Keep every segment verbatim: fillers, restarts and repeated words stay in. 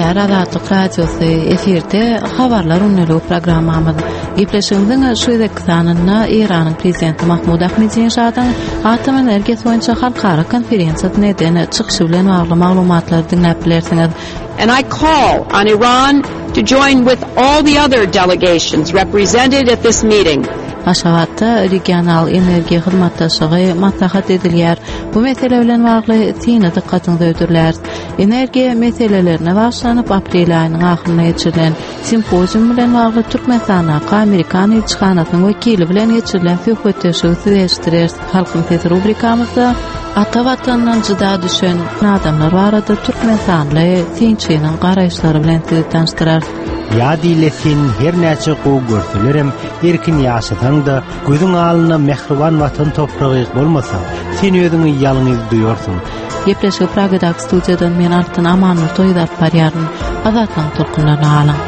dinleýär Azatlyk radiosy efirde habarlar unnulu programmamyz. Gepleşigimiziň şu dakikanyna Iranyň prezidenti Mahmud Ahmadinejad'yň atom energiýasy boýunça halkara konferensiýasyna eden çykyşy bilen bagly maglumatlar dinläp bilersiňiz. And I call on Iran to join with all the other delegations represented at this meeting. Aşgabatda regional energiýa hyzmatdaşlygy maslahat edilýär. Bu mesele bilen bagly tiňe dikkatyňizi öýdürler. Energiýa meselelerine başlanyp aprel aýynyň ahyryna geçirilen simpozium bilen bagly Türkmenistana Amerikan elçixanasynyň wekili bilen geçirilen söhbetleşigi süreçdirer. Halkyň sesi rubrikamyzda ata watandan jyda düşen adamlar barada Türkmenistanda tinçliğiniň garaýşlary bilen sizi tanıştyrar. Ya dilesin her näçe gowy görselerem erkin ýaşasaň-da gözüň alyna mehriban watan topragy bolmasa sen özüňi ýalňyz duýarsyň. Gepleşi Pragadak studiýadan men Artan Amanur toýdap barýaryn. Azatlyň turkunlaryny alyň.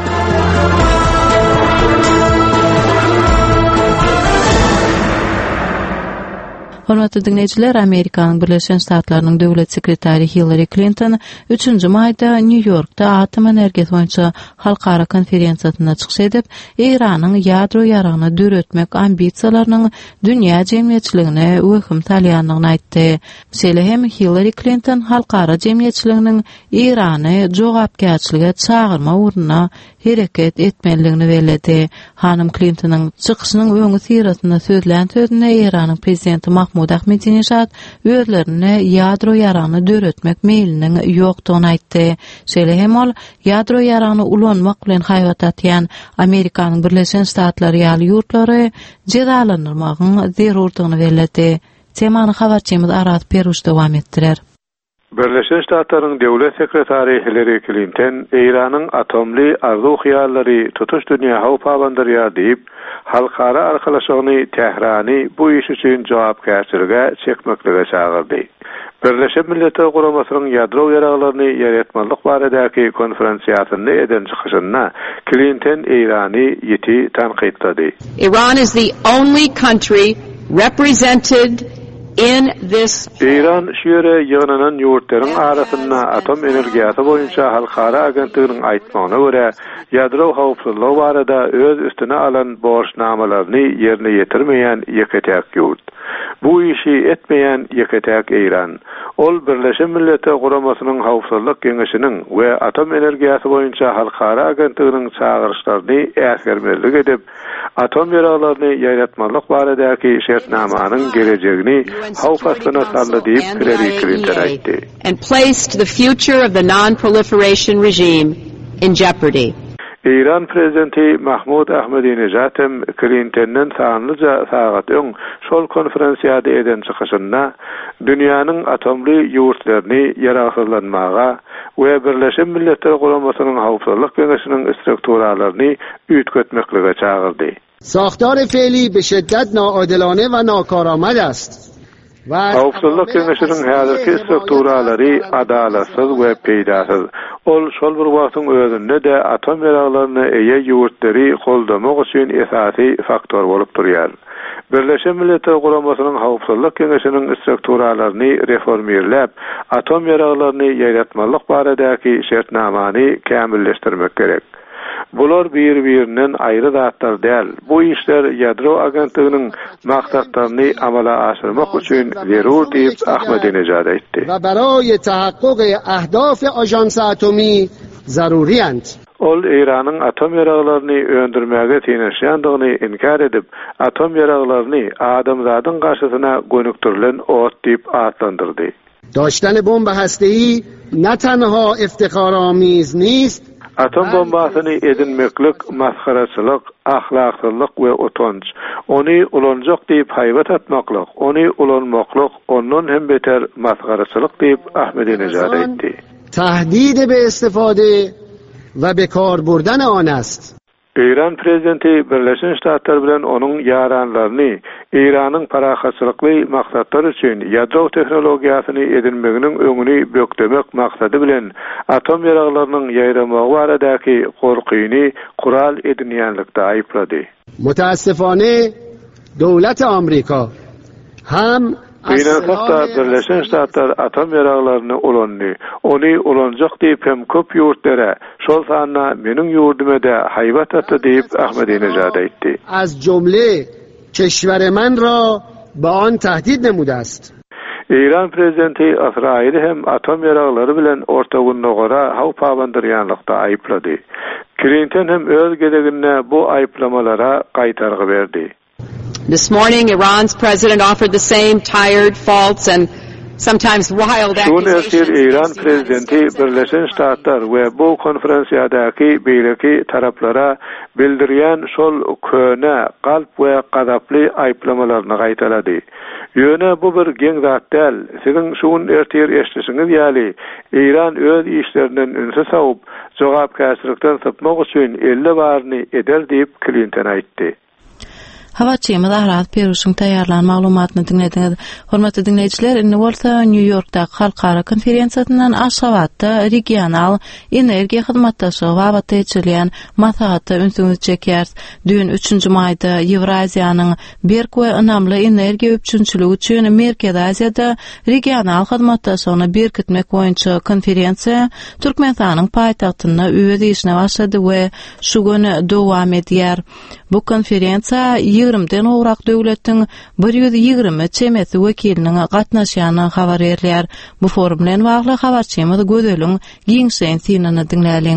Hormatly dinleýijiler, Amerikanyň Birleşen Ştatlarynyň döwlet sekretary Hillary Clinton üçünji maýda New Yorkda atom energiýasy boýunça halkara konferensiýasyna çykyş edip, Iranyň ýadro ýaragyny döretmek ambisiýalarynyň dünýä jemgyýetçiligine öhüm salýanlygyny aýtdy. Şeýle hem Hillary Clinton halkara jemgyýetçiliginiň Irany jogapkärçilige çağırma uğruna hereket etmeligini bellädi. Hanım Clinton'ın çykyşynyň öňü syrasynda sözlän sözüne Iranyň prezidenti Mahmud Ahmadinejad özlerine ýadro ýaragyny döretmek meýliniň ýokdugyny aýtdy. Şeýle hem ol ýadro ýaragyny ulanmak bilen haýat atýan Amerikanyň Birleşen Ştatlary ýaly ýurtlary jezalandyrmagyň zerurdygyny bellädi. Temany habarçymyz Arat Peruş dowam etdirer. Birleşen Ştatlaryň döwlet sekretary Hillary Clinton Iranyň atomly arzu hyýallary tutuş dünýä howp abandyrýar diýip, halkara arkalaşygyny Tehrany bu iş üçin jogapkärçilige çekmeklige çağırdy. Birleşen Milletler Guramasynyň ýadro ýaraglaryny ýaratmalyk baradäki konferensiýasyny eden çykyşyna Clinton Irany ýeti tanqidlady. Iran is the only country represented in this İran şeýle ýagnanan ýurtlaryň arasynda atom energiýasy boýunça halkara agentligiň aýtmagyna görä ýadro howpsuzlygy barada öz üstüne alan borçnamalaryny ýerine ýetirmeýän ýeketäk ýurt. Bu işi etmeýän ýeketäk Iran. Ol Birleşen Milletler Guramasynyň howpsuzlyk geňeşiniň we atom energiýasy boýunça halkara agentligiň çağırışlaryny äsgermezlik edip, atom ýaraglaryny ýaratmalyk baradaky şertnamanyň gelejegini howp astyna saldy diýip Hillary Clinton aýtdy. And placed the future of the non-proliferation regime in jeopardy. İran prezidenti Mahmud Ahmadinejad hem Clinton'dan sanlyca sagat öň şol konferensiýada eden çykyşynda dünýäniň atomly ýurtlaryny ýaragsızlanmaga we Birleşen Milletler Guramasynyň howpsuzlyk geňeşiniň strukturalaryny üýtgetmeklige çağırdy. ساختار فعلی به شدت ناعادلانه و ناکارآمد است. Howpsuzlyk geňeşiniň häzirki strukturalary adalatsız we peýdasyz. Ol şol bir wagtyň özünde de atom ýaraglaryny eýe ýurtlary goldamak üçin esasy faktor bolup durýar. Birleşen Milletler Guramasynyň howpsuzlyk geňeşiniň strukturalaryny reformerläp, atom ýaraglaryny ýaratmalyk baradaky şertnamany kämilleşdirmek gerek. Bular bir-birinden aýry zatlar däl. Bu işler ýadro agentligining maksatlaryny amala aşyrmak üçin zerur diýip Ahmadinejad aýtdy. و برای تحقق اهداف آژانس اتمی ضروری‌اند. Ol Iranyň atom ýaraglaryny öndürmäge teneşýändigini inkar edip, atom ýaraglaryny adamzadyň garşysyna gönüktirilen ot diýip atlandyrdy. داشتن بمب هسته‌ای نه تنها افتخارآمیز نیست، atom bombasyny edinmeklik maskaraçylyk, ahlaksyzlyk we utanç. Ony ulanjak diýip haýbat atmaklyk, ony ulanmaklyk ondan hem beter maskaraçylyk diýip Ahmadinejad aýtdy. تهدید به استفاده و به کار بردن آن است. İran prezidenti Birleşen Ştatlar bilen onun yaranlaryny Iranyň parahatçylykly maksatlar üçin ýadro tehnologiýasyny edinmeginiň öňüni bökdemek maksady bilen atom ýaraglarynyň ýaýramagy baradaky gorkyny kural edinýänlikde aýplady. متاسفانه دولت آمریکا هم Beýnelhakda Birleşen Ştatlar atom ýaraglaryny ulandy. Ony ulanjak diýip hem köp ýurtlara, şol sanyna meniň ýurduma-da haýbat atdy diýip Ahmadinejad aýtdy. Az jumle keşwer man ra ba an tahdid nemude ast. İran prezidenti İsrail hem atom ýaraglary bilen ortagynda gora haw pabandyrýanlykda aýplady. Clinton hem öz gelegine bu aýplamalara gaýtargy berdi. This morning, Iran's president offered the same tired, false, and sometimes wild accusations. İran prezidenti Birleşen Ştatlar we bu konferensiýadaky beýleki taraplara bildirýän şol köne, galp we gadaply aýplamalaryny gaýtalady. Ýöne bu bir geň zat däl. Siziň şuň ertir eşdişiňiz ýaly İran öz işlerinden ünse sawup, jogapkärçilikden sypmak üçin elle baryny eder diýip Clinton aýtdy. Hawaçy Madarat Peruşyň taýýarlan maglumatyny dinlediňiz. Hormatly dinleýijiler, indi bolsa New Yorkda halkara konferensiýasyndan Aşgabatda regional energiýa hyzmatdaşlygy babatda geçirilýän maslahatda ünsüňiz çekýärs. Dün üçünji maýda Ewraziýanyň berk we ynamly energiýa öpçünçiligi üçin Merkez Aziýada regional hyzmatdaşlygyny berkitmek boýunça konferensiýa Türkmenistanyň paýtagtyna öz işine başlady we şu güni dowam edýär. Bu konferensiýa ýigrimden owrak döwletiň bir ýüz ýigirmi çemesi wekiliniň gatnaşýany habar berýär. Bu forum bilen bagly habarçymyz Gözeliň giňşen synanyny dinläliň.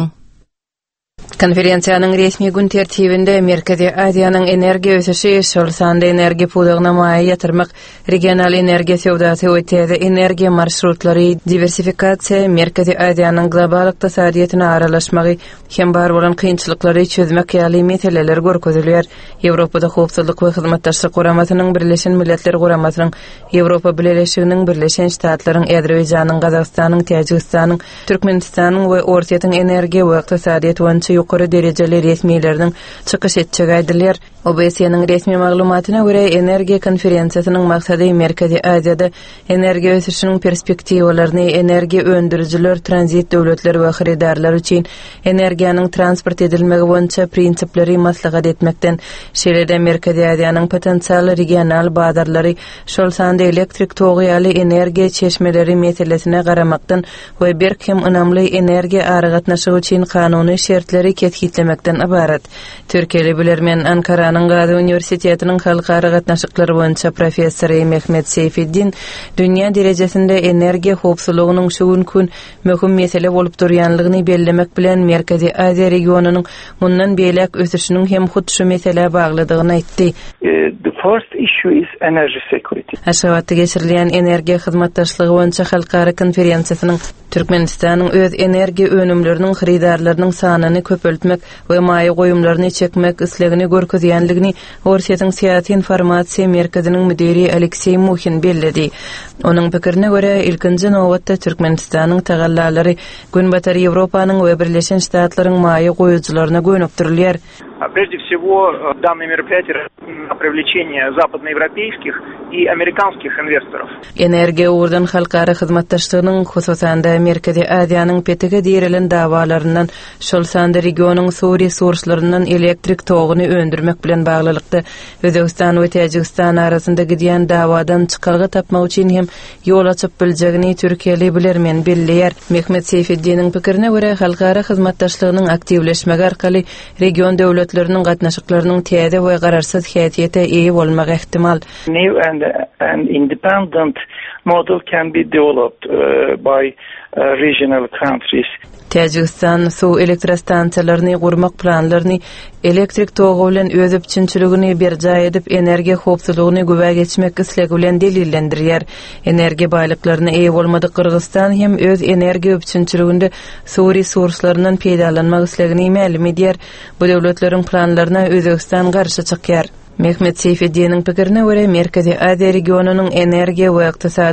Konferensiýanyň resmi gün tertibinde Merkezi Aziýanyň energiýa ösüşi, şol sanda energiýa pulygyna maýa ýatyrmak, regional energiýa sewdasy we täze energiýa marşrutlary diversifikasiýa, Merkezi Aziýanyň global ykdysadyýatyna aralaşmagy hem bar bolan kynçylyklary çözmek ýaly meseleler görkezilýär. Ýewropada howpsuzlyk we hyzmatdaşlyk guramasynyň Birleşen Milletler Guramasynyň, Ýewropa Birleşiginiň Birleşen Ştatlaryň, Azerbaýjanyň, Gazagstanyň, Täjikistanyň, Türkmenistanyň we Orsiýatyň energiýa we ykdysadyýat boýunça ýokary derejeli resmiýetleriniň çykyş etjegi aýdylýar. O B S N'ň resmi maglumatyna görä energiýa konferensiýasynyň maksady Merkezi Aziýada energiýa ösüşiniň perspektiwalaryny energiýa öndürüjiler, tranzit döwletleri we hyrydarlar üçin energiýanyň transport edilmegi boýunça prinsipleri maslahat etmekden, şeýle-de Merkezi Aziýanyň potensial regional bazarlary, şol sanda elektrik togy ýaly energiýa çeşmeleri meselesine garamakdan we berk hem ynamly energiýa aragatnaşygy üçin kanuny şertleri ketgitlemekden ibarat. Türkiýeli bilermen Ankaranyň Gazi Üniversitetining halkara gatnaşyklary boýunça professory Mehmet Seyfiddin dünýä derejesinde energiýa howpsuzlygynyň şu gün möhüm mesele bolup durýanlygyny bellemek bilen Merkezi Aziýa regionunyň mundan beýlek ösüşiniň hem hut şu mesele baglydygyny aýtdy. The first issue is energy security. Aşgabatda geçirilýän energiýa hyzmatdaşlygy boýunça halkara konferensiýasynyň Türkmenistanyň öz energiýa önümleriniň hyrydarlarynyň sanyny köpeltmek we maýa goýumlaryny çekmek islegini görkezýänligini Orsiýatyň Syýasy Informasiýa Merkeziniň müdiri Aleksey Muhin belledi. Onuň pikirine görä, ilkinji nowatda Türkmenistanyň tagallalary Günbatar Ýewropanyň we Birleşen Ştatlaryň maýa goýujylaryna gönüpdirilýär. Прежде всего, данное мероприятие на привлечение западноевропейских и американских инвесторов. Energiýa urdan halkara hyzmatdaşlygynyň hususanda Merkezi Aziýanyň petege dirilen dawalaryndan, şol sanda regionyň suw resurslarynyň elektrik togyny öndürmek bilen baglylykda Özbegistan we Täjikistan arasynda gidýän dawadan çykargy tapmak üçin hem ýol açyp biljegini Türkiýeli bilermen belleýär. Mehmet Seyfiddiniň pikirine görä, halkara hyzmatdaşlygynyň aktivleşmegi arkaly region döwletleriniň gatnaşyklarynyň täze we gararsyz häsiýete eýe bolmagy ihtimal. New and an independent model can be developed uh, by uh, regional countries. Täjikistan suw elektrostansiýalaryny gurmak planlaryny elektrik togy bilen öz öpçünçiligini berjaý edip energiýa howpsuzlygyny göbä geçmek islegi bilen delillendirýär. Energiýa baýlyklaryna eýe bolmady Kyrgyzstan hem öz energiýa öpçünçiliginde suw resurslarynyň peýdalanmak islegini ma'lum edýär. Bu döwletleriň planlaryna Özbegistan garşy çykýar. Mehmet Seyfiddiniň pikirine görä, Merkezi Aziýa regionunyň energiýa we ykdysady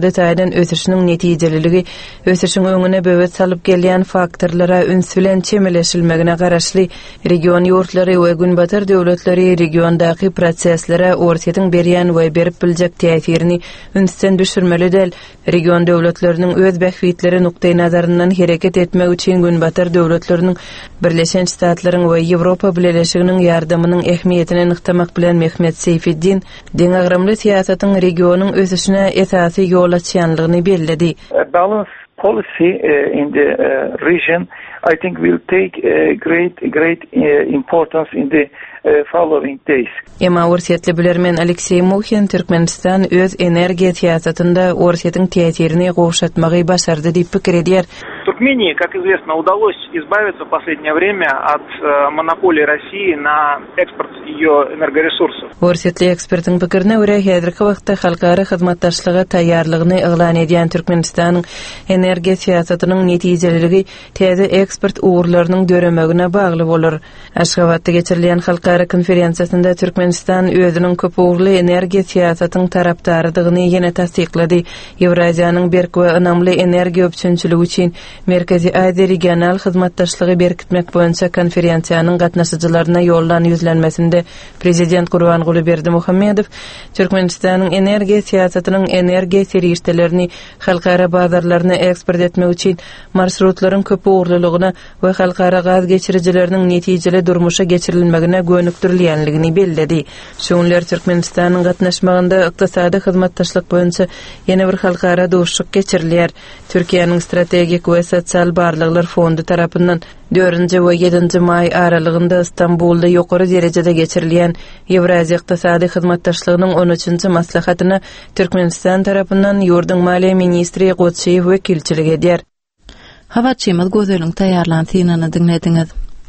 ykdysady taýdan ösüşiniň netijeliligi, ösüşiň öňüne böwet salyp gelýän faktorlara üns bilen çemeleşilmegine garaşly region ýurtlary we günbatar döwletleri regiondaky proseslere ortatyň berýän we berip biljek täsirini ünsden düşürmeli del. Region döwletleriniň öz bähwitleri nukdaý nazaryndan hereket etmek üçin günbatar döwletleriniň Birleşen Ştatlaryň we Ýewropa Birleşiginiň ýardamynyň ähmiýetini nyktamak bilen Mehmet Seyfiddin deňagramly siýasatyň regionyň ösüşine esasy ýol açýanlygyny belledi. Balance policy uh, in the uh, region, I think, will take uh, great, great uh, importance in the uh, following days. Ema orsiýetli bilermen Aleksey Mukhin Türkmenistan öz energiýa siýasatynda orsiýetin täsirini gowşatmagy başardy diýip pikir edýär. Туркмении, как известно, удалось избавиться в последнее время от э, монополии России на экспорт ее энергоресурсов. Orsiýetli ekspertiň pikirine görä, häzirki wagtda halkara hyzmatdaşlyga taýýarlygyny eglan edýän Türkmenistanyň energiýa siýasatynyň netijeliligi täze eksport uğurlarynyň döremegine bagly bolar. Aşgabatda geçirilýän halkara konferensiýasynda Türkmenistan özüniň köp uğurly energiýa siýasatynyň tarapdarydygyny ýene tasdiklady. Ewraziýanyň berk we önamly energiýa öpçünçiligi üçin Merkezi Aziýa regional hyzmatdaşlygy berkitmek boýunça konferensiýanyň gatnaşyjylaryna ýollan ýüzlenmesinde Prezident Gurbanguly Berdimuhammedow Türkmenistanyň energiýa siýasatynyň energiýa serişdelerini halkara bazarlaryna eksport etmek üçin marsrutlaryň köp uğurlulygyna we halkara gaz geçirijileriniň netijeli durmuşa geçirilmegine gönükdirilýänligini belledi. Şoňlar Türkmenistanyň gatnaşmagynda ykdysady hyzmatdaşlyk boýunça ýene bir halkara duşuk geçirilýär. Türkiýanyň strategik we sosial barlyklar fondu tarapyndan dördünji we ýedinji may aralygynda Istanbulda ýokary derejede geçirilýän Ewraziýa ykdysady hyzmatdaşlygynyň on üçinji maslahatyna Türkmenistan tarapyndan ýurdun maliýe ministri Goçeýew wekilçilik edýär. Habarçymyz gözeliň taýýarlan synanyny dinlediňiz.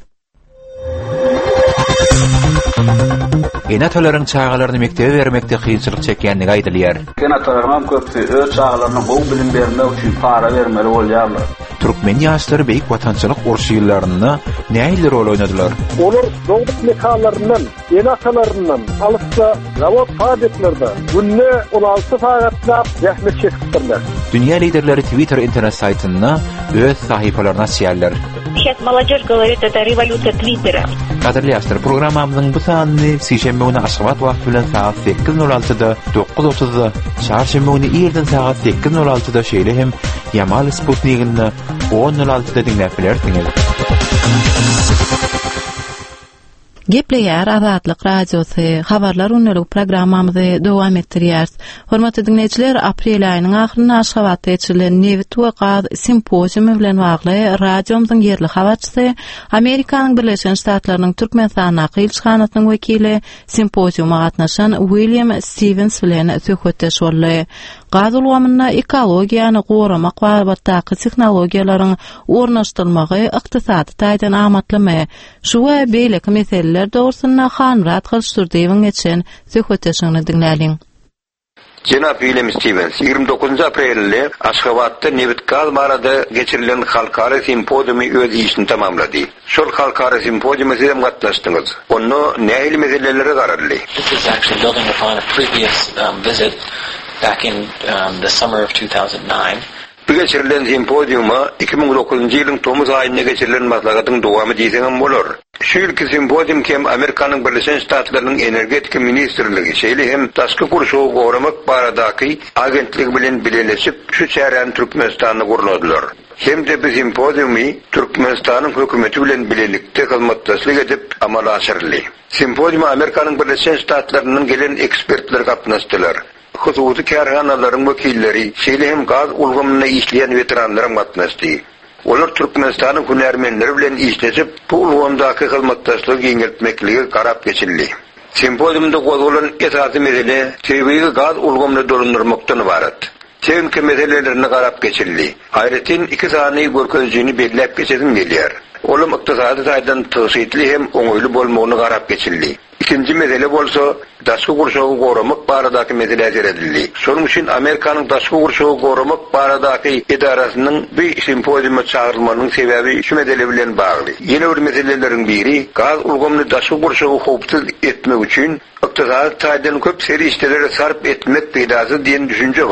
Genatolaryň çağalaryny mektebe bermekde kynçylyk çekýänligi aýdylýar. Genatolaryň köpsi öz çağalaryny gowy bilim bermek üçin para bermeli bolýarlar. Türkmen ýaşlary beýik watançylyk urşýylaryny näýle rol oynadylar? Olar dogduk mekalaryndan, genatolarynyň alypda zawod fabriklerinde günne on alty sagatlap zähmet çekipdirler. Dünýä liderleri Twitter internet saytyna öz sahypalaryna ýazýarlar. Сейчас молодежь говорит, это революция Твиттера. Kaderli ýaşlar, programamyzyň bu sanyny sişembe güni aşgabat wagt bilen saat sekiz nol altyda, dokuz otuzda, çarşembe güni ýerden saat sekiz nol altyda şeýle hem Yamal Sputnik'ini on nol altyda dinläp bilersiňiz. Gepleýär Azatlyk radiosy, habarlar öňlük programmamyzy dowam etdirýär. Hormatly dinleýijiler, aprel aýynyň ahyryna Aşgabatda geçirilen Newit we Gaz simpoziumy bilen bagly radiomyzyň ýerli habarçysy, Amerikanyň Birleşen Ştatlarynyň Türkmenistanaky elçixanasynyň wekili, simpoziuma gatnaşan William Stevens bilen söhbetdeş boldy. Gaz ulgamyna ekologiýany goramak we batdaky tehnologiýalaryň ornaşdyrylmagy ykdysady taýdan amatlamy. Şu we beýleki meseleler dogrusyna hanrat gylşdyrdygyň geçen söhbetdeşiňi dinläliň. Jenap William Stevens ýygrimi dokuzunji aprelde Aşgabatda Newit Gaz barada geçirilen halkara simpoziumy öz işini tamamlady. Şol halkara simpoziumda siz gatnaşdyňyz. Onu näýli meselelere gararly? This is actually building upon a previous um, visit back in um, the summer of two thousand nine. Bu geçirilen simpoziuma iki bin dokuzunji ýylyň tomuz aýynda geçirilen maslahatyň dowamy diýsem bolar. Şu ýylky simpozium hem Amerikanyň Birleşen Ştatlarynyň energetika ministrligi şeýle hem taşky kurşawy gowramak baradaky agentligi bilen birleşip şu çären Türkmenistanyny gurladylar. Hem de bu simpoziumy Türkmenistanyň hökümeti bilen birlikde hyzmatdaşlyk edip amala aşyrly. Simpoziuma Amerikanyň Birleşen Ştatlarynyň gelen ekspertler gatnaşdylar. Hususi kärhanalaryň wekilleri, şeýle hem gaz ulgamyna işleýän veteranlar gatnaşdy. Olar Türkmenistanyň hünärmenleri bilen işleşip, bu ulgamdaky hyzmatdaşlygy ýeňeltmekligi garap geçildi. Simpoziumda gozalan esasy mesele tebiği gaz ulgamyny dolundurmakdan ibaret. Teňki meselelerini garap geçildi. Aýratyn iki sany görkezjini belläp geçesim gelýär. Olam ykdysady taýdan täsirli hem oňoýly bolmagyny garap geçildi. İkinci mesele bolsa, daşky gurşawy gowramak baradaky meseleler edildi. Şonuň üçin Amerikanyň daşky gurşawy gowramak baradaky idarasynyň bu simpoziuma çağrylmanyň sebebi şu mesele bilen bagly. Ýene bir meselelerin biri, gaz ulgamyny daşky gurşawy howpsuz etmek üçin ykdysady taýdan köp seri işlere sarp etmek peýdasy diýen düşünje bar.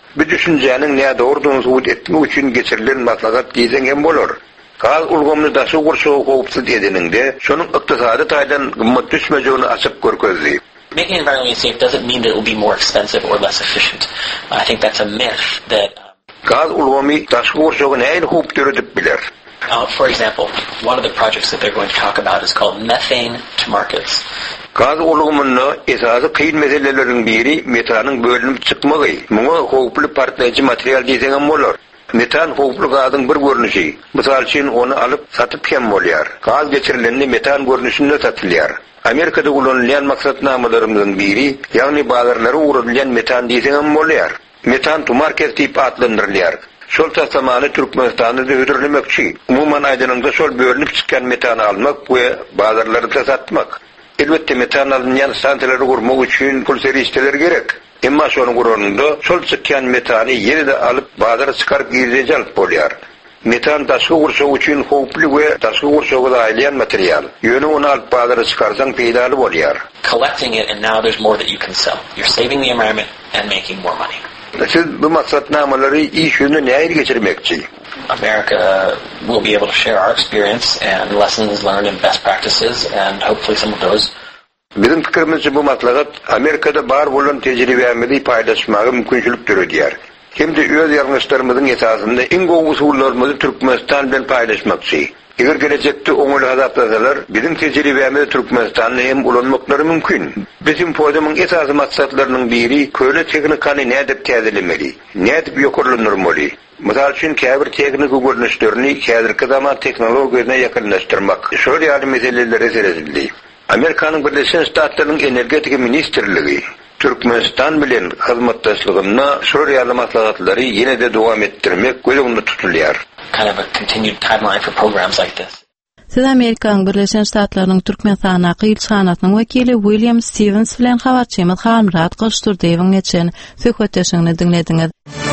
Bir düşüncenin ne doğrudan suut etmek için geçirilen maslahat diýsen hem bolar. Gaz ulgamny daşy gurşagy howpsuz edeninde şonuň ykdysady taýdan gymmat düşmejegini açyp görkezdi. Making environmentally safe doesn't mean that it will be more expensive or less efficient. I think that's a myth that Gaz ulgamy daşy gurşagy näil howp döredip biler. Uh, for example, one of the projects that they're going to talk about is called methane to markets. Gaz ulgamyny esasy kıyın meseleleriň biri metanyň bölünip çykmagy. Muňa howply partlaýjy material diýsen bolar. Metan howply gazyň bir görnüşi. Mysal üçin onu alyp satyp hem bolýar. Gaz geçirilenini metan görnüşinde satylýar. Amerikada kullanılan maksatnamalarymyzyň biri, ýagny bazarlara uğradylan metan diýsen bolýar. Metan to market diýip adlandyrylýar. Şol tasamany Türkmenistanda ödürlemekçi. Umuman aýdynynda şol bölünip çykkan metany almak we bazarlarda satmak. Elbette metan alınýan stansiýalary gurmak üçin pul seriýetler gerek. Emma şonuň guranyňda şol çykkan metany ýene-de alyp bazara çykaryp girýän alyp bolýar. Metan daşky gurşak üçin howply we daşky gurşagy aýlan material. Ýöne onu alyp bazara çykarsaň peýdaly bolýar. Collecting it and now there's more that you can sell. You're saving the environment and making more money. Siz bu maksatnamalary iş ýönüne näýe geçirmekçi? America will be able to share our experience and lessons learned and best practices, and hopefully some of those. Bizim pikirimizce bu maslahat Amerika'da bar bolan tecrübemizi paylaşmagy mümkinçilik türüdýär. Hem de öz ýarňyşlarymyzyň esasynda iň gowy usullarymyzy Türkmenistan bilen paylaşmakçy. Eger gelecekde oňuly adaptasalar, bizim tecrübemizi Türkmenistanyň hem ulanmaklary mümkin. Bizim podiumyň esasy maksatlarynyň biri köle teknikany nädip täzelemeli, nädip ýokurlanyrmaly. Mysal üçin käbir teknik görnüşlerini häzirki zaman teknologiýasyna ýakynlaşdyrmak. Şol ýaly meselelere serezildi. Amerikanyň Birleşen Ştatlarynyň energetika ministrligi Türkmenistan bilen hyzmatdaşlygyna şol ýaly maslahatlary ýene-de dowam etdirmek gözüňde tutulýar. Kind of a continued timeline for programs like this. Siz Amerikanyň Birleşen Ştatlarynyň Türkmenistan ýylçanatynyň wekili William Stevens bilen habarçymyz Halmurat Goşturdyýewiň geçen söhbetleşigini dinlediňiz.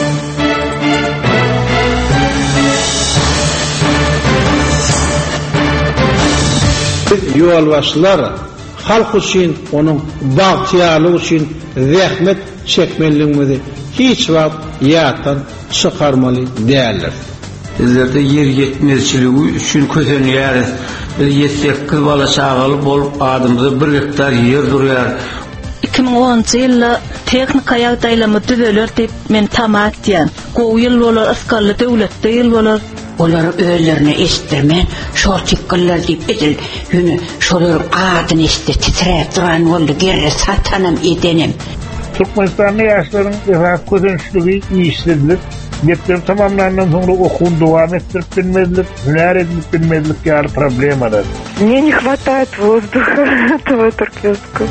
Yol başlar halk üçün onun bagtyarlygy üçün zähmet çekmeliligini hiç wagt ýatan çykarmaly däldir. Bizlerde yer yetmezçiligi üçün kösenýäris. Bir ýetsekkiz bala çagaly bolup adamyza bir hektar yer durýar. iki bin onunçy ýylda teknika ýagdaýlamy düzeler diýip men tamat diýen. Gowy ýyl bolar, asgarly döwletde ýyl bolar. Olar özlerini estirmen, şol çıkkıllar deyip edil, yünü şolar adını esti, titreyip duran oldu, geri satanım edenim. Türkmenistan'da yaşların esas közençlüğü iyi işledilir. Getlerim tamamlarından sonra okun devam ettirip bilmedilik, hüner edilip bilmedilik yani problem arar. Мне не хватает воздуха этого туркменского.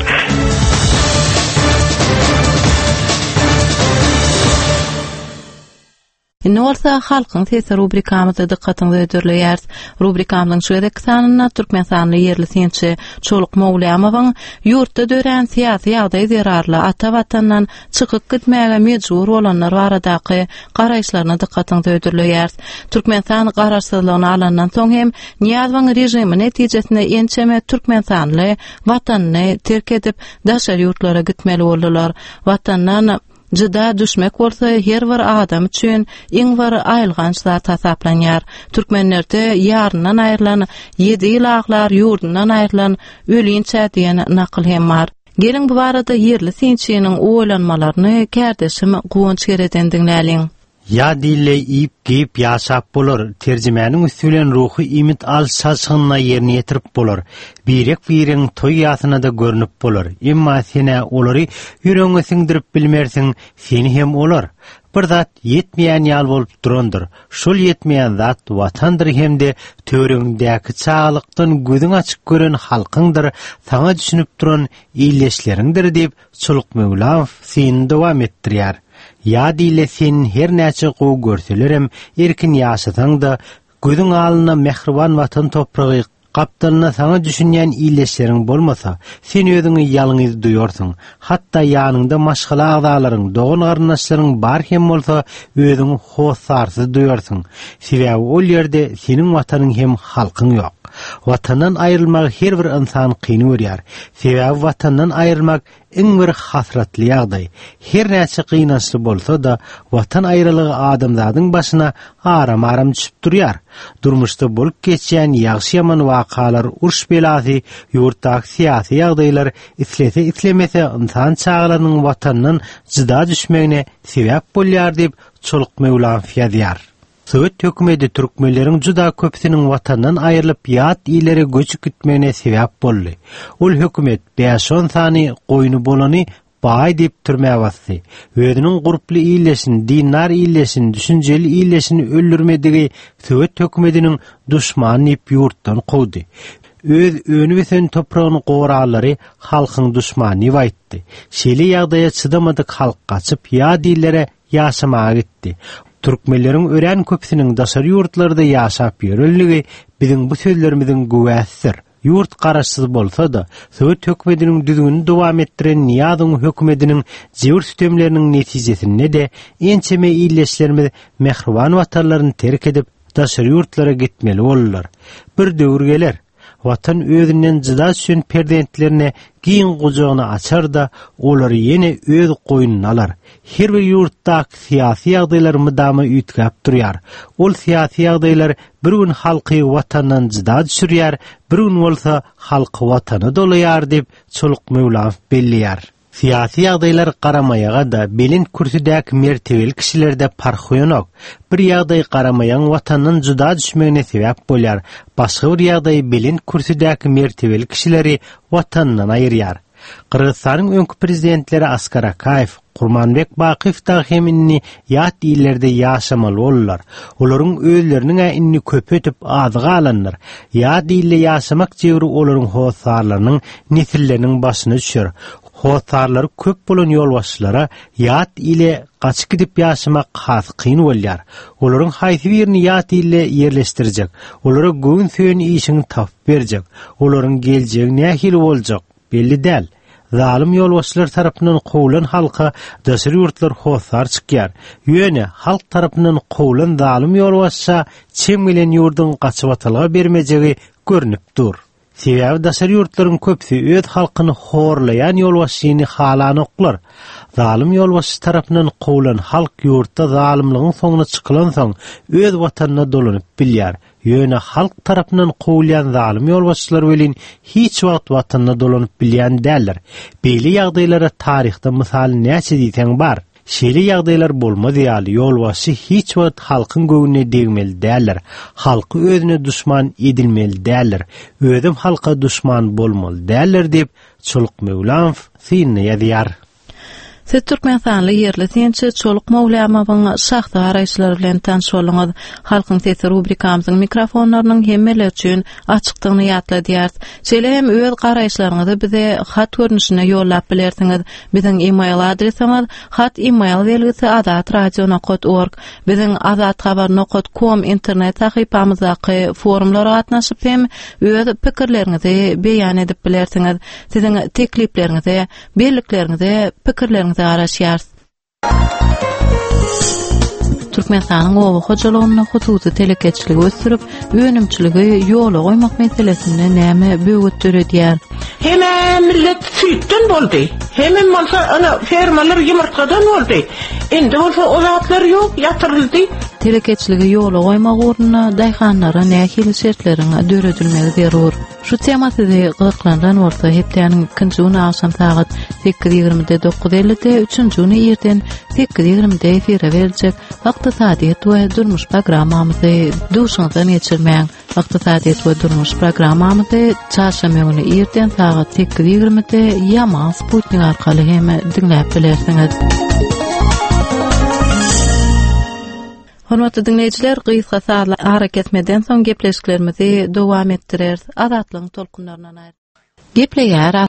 Inne bolsa halkyň sesi rubrikamyzda dikkatiňizi ödürleýär. Rubrikamyň şu edeki sanyna Türkmenistanyň yerli sençi Çoluk Mowlamowyň ýurtda dören syýasy ýagdaý zerarly ata watandan çykyp gitmäge mejbur bolanlar baradaky garaýşlaryna dikkatiňizi ödürleýär. Türkmenistan garaşsyzlygyny alandan soň hem Niýazowyň rejimi netijesinde ençeme Türkmenistanly watanyny terk edip daşary ýurtlara gitmeli boldylar. Watandan Jyda düşmek bolsa her bir adam üçin iň bir aýylgan zat hasaplanýar. Türkmenlerde ýaryndan aýrylan ýedi ýylaklar ýurdundan aýrylan ölýänçä diýen nakl hem bar. Gelin bu barada yerli sinçiniň oýlanmalaryny kärdeşim Guwunç Gereden dinläliň. Ya dille ip giyip yaşap bolor, tercümenin üstülen ruhu imit al saçhınna yerini yetirip bolor, birek birin toy yasına da görünüp bolor, imma sene olori yüreğine singdirip bilmersin, seni hem olor. Bir zat yetmeyen yal bolup durandır, şol yetmeyen zat vatandır hem de töreňdäki çağlıktan gözün açık gören halkındır, sana düşünüp duran iyileşlerindir deyip Çoluk Mowlamow seni devam ettirýär. Ya dille sen her näçe gowy görselerem erkin ýaşasaň da gözüň alyna mehriban watan topragy gapdalyna sana düşünýän iýleşleriň bolmasa sen özüňi ýalňyz duýarsyň. Hatda ýanynda maşgala agdalaryň, dogan garnaşlaryň bar hem bolsa özüňi hoşsarsyz duýarsyň. Sebäbi ol ýerde seniň watanyň hem halkyň ýok. Watandan ayrılmak her bir insan qiyni görýär. Sebäbi watandan ayrılmak iň bir hasratly ýagdaý. Her näçe qiynaşly bolsa da, watan ayrılıgy adamzadyň başyna aram-aram düşüp durýar. Durmuşda bolup geçýän ýagşy ýaman wakalar, urş belasy, ýurtdaky syýasy ýagdaýlar islese islemese insan çağlarynyň watandan jyda düşmegine sebäp bolýar diýip Çoluk Mevlam ýazýar. Sovet hökümeti türkmenleriň juda köpsiniň watandan aýrylyp ýat ýerlere göçüp gitmegine sebäp boldy. Ol hökümet beş on sany goýuny bolany baý diýip türmäge basdy. Özüniň guruply ýyleşini, dinar ýyleşini, düşünjeli ýyleşini öldürmedigi Sovet hökümetiniň duşmany diýip ýurtdan gowdy. Öz öňü besen topragyny gowralary halkyň duşmany aýtdy. Şeýle ýagdaýa çydamadyk halk gaçyp ýat ýerlere ýaşamaga gitdi. Türkmenleriň ören köpsiniň daşary ýurtlarda ýaşap ýörelligi biziň bu sözlerimiziň güwäsidir. Yurt garaşsyz bolsa da, Sovet hökümetiniň düzgünini dowam etdiren Niýazyň hökümetiniň jewr sütemleriniň netijesinde de ençeme ýyleşlerimiz mehriban watanlaryny terk edip daşary ýurtlara gitmeli bollar. Bir döwür geler, watan özünden jyda düşen perdentlerine giň gojagyny açar da olary ýene öz goýunyna alar. Her bir ýurtdaky syýasy ýagdaýlar mydama üýtgäp durýar. Ol syýasy ýagdaýlar bir gün halky watandan jyda düşürýär, bir gün bolsa halky watany dolaýar diýip Çoluk Mevlam belliýär. Siyasi ýagdaýlar garamayaga da belin kürsüdäki mertebeli kişilerde parxoýanok. Bir ýagdaý garamayan watandan juda düşmegine sebäp bolýar. Başga bir ýagdaý belin kürsüdäki mertebeli kişileri watandan aýyrýar. Kırgızstanyň öňkü prezidentleri Askar Akaýew, Kurmanbek Bakiw da heminni ýat ýerlerde ýaşamaly bollar. Olaryň özleriniň inni köpetip azyga alanlar. Ýat ýerle ýaşamak jewri olaryň howsarlarynyň nesilleriniň başyna düşer. Howsarlar köp bolan ýolbaşçylara ýat ile gaçyp gidip ýaşamak has qyyn bolýar. Olaryň haýsy birini ýat ile ýerleşdirjek, olara göň söýen işini tap berjek, olaryň geljegi nähili boljak belli däl. Zalim ýolbaşçylar tarapyndan gowulan halka daşary ýurtlar howsar çykýar. Ýöne halk tarapyndan gowulan zalim ýolbaşça çem bilen ýurdun gaçyp atylga bermejegi görnüp dur. Sebäbi daşary ýurtlaryň köpsi öz halkyny horlaýan ýolbaşçyny halany oklar. Zalim ýolbaşçy tarapyndan gowulan halk ýurtda zalimligiň soňuna çykylan soň öz watanyna dolanyp bilýär. Ýöne halk tarapyndan gowulan zalim ýolbaşçylar welin hiç wagt watanyna dolanyp bilýän däller. Beýle ýagdaýlara taryhda mysal näçe diýsen bar. Şeýle ýagdaýlar bolmady ýaly ýolbaşçy hiç wagt halkyň göwnüne degmeli däller. Halky özüne duşman edilmeli däller. Özüm halka duşman bolmaly däller diýip Çoluk Mevlam syny ýazýar. Siz Türkmenistanyň ýerli synçy Çoluk Mevlamawyň şahsy garaýşlary bilen tanış bolňyz. Halkyň sesi rubrikamyzyň mikrofonlarynyň hemmeler üçin açykdygyny ýatladýar. Şeýle hem öz garaýşlaryňyzy bize hat görnüşine ýollap bilersiňiz. Biziň e-mail adresimiz hat email belgisi azat radio nokta org. Biziň azat habar nokta com internet sahypamyzdaky forumlara gatnaşyp hem öz pikirlerinizi beýan edip bilersiňiz. Siziň tekliplerinizi, belliklerinizi, pikirlerinizi araşýar. Türkmenistanyň owa hojalagyna hususy telekeçligi ösürip, öňümçiligi ýola goýmak meselesinde näme böwütdirýär. Heme millet süýtden boldy. Heme bolsa ana fermalar ýumurtgadan boldy. Endi bolsa o zatlar ýok, ýatyryldy. Telekeçligi ýola goýmak ugruna daýhanlara nähili şertleriňe döredilmeli zerur. Şu tema sizi gyzyklandan bolsa hepdeniň ikinji güni akşam saat sekiz ýigrimide dokuz ellide, üçünji güni erten sekiz ýigrimide efire beriljek. Iqtisadiýet we durmuş programmamyzy duşaňdan geçirmäň. Iqtisadiýet we durmuş programmamyzy çarşamba güni erten saat sekiz ýigrimide Yaman Sputnik arkaly hem dinläp bilersiňiz. Hormatly dinleýijiler, gysga saatly ara kesmeden soň gepleşiklerimizi dowam etdirer. Azatlyň tolkunlaryna. Gepleýär